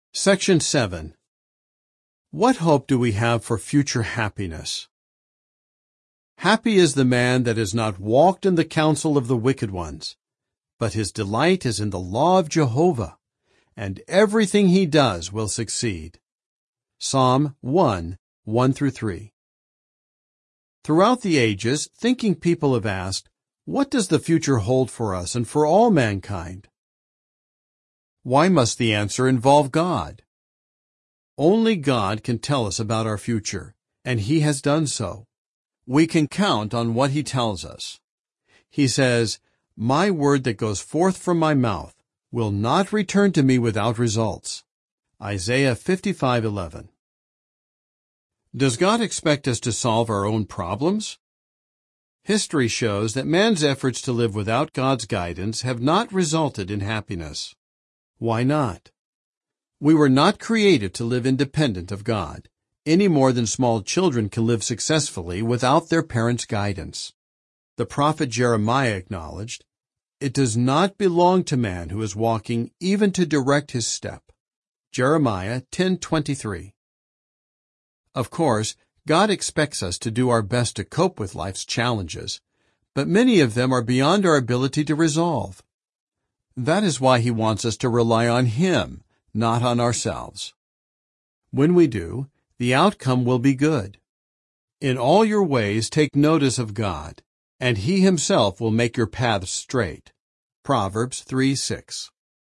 Section 7. What hope do we have for future happiness? Happy is the man that has not walked in the counsel of the wicked ones, but his delight is in the law of Jehovah, and everything he does will succeed. Psalm 1, 1-3. Throughout the ages, thinking people have asked, what does the future hold for us and for all mankind? Why must the answer involve God? Only God can tell us about our future, and He has done so. We can count on what He tells us. He says, "My word that goes forth from my mouth will not return to me without results." Isaiah 55:11. Does God expect us to solve our own problems? History shows that man's efforts to live without God's guidance have not resulted in happiness. Why not? We were not created to live independent of God, any more than small children can live successfully without their parents' guidance. The prophet Jeremiah acknowledged, "It does not belong to man who is walking even to direct his step." Jeremiah 10:23. Of course, God expects us to do our best to cope with life's challenges, but many of them are beyond our ability to resolve. That is why He wants us to rely on Him, not on ourselves. When we do, the outcome will be good. In all your ways take notice of God, and He Himself will make your paths straight. Proverbs 3:6.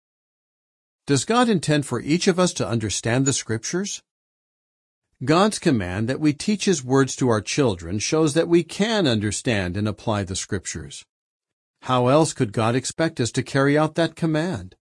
Does God intend for each of us to understand the Scriptures? God's command that we teach His words to our children shows that we can understand and apply the Scriptures. How else could God expect us to carry out that command?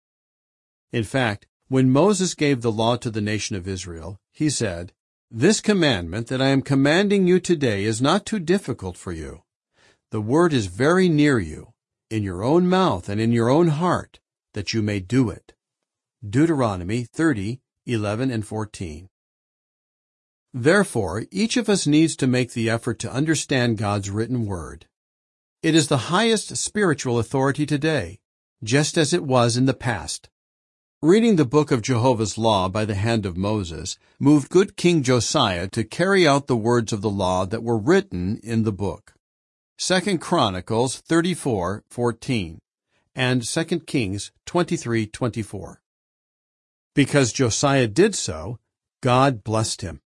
In fact, when Moses gave the law to the nation of Israel, he said, "This commandment that I am commanding you today is not too difficult for you. The word is very near you, in your own mouth and in your own heart, that you may do it." Deuteronomy 30:11-14. Therefore, each of us needs to make the effort to understand God's written word. It is the highest spiritual authority today, just as it was in the past. Reading the book of Jehovah's Law by the hand of Moses moved good King Josiah to carry out the words of the law that were written in the book. 2 Chronicles 34:14 and 2 Kings 23:24. Because Josiah did so, God blessed him.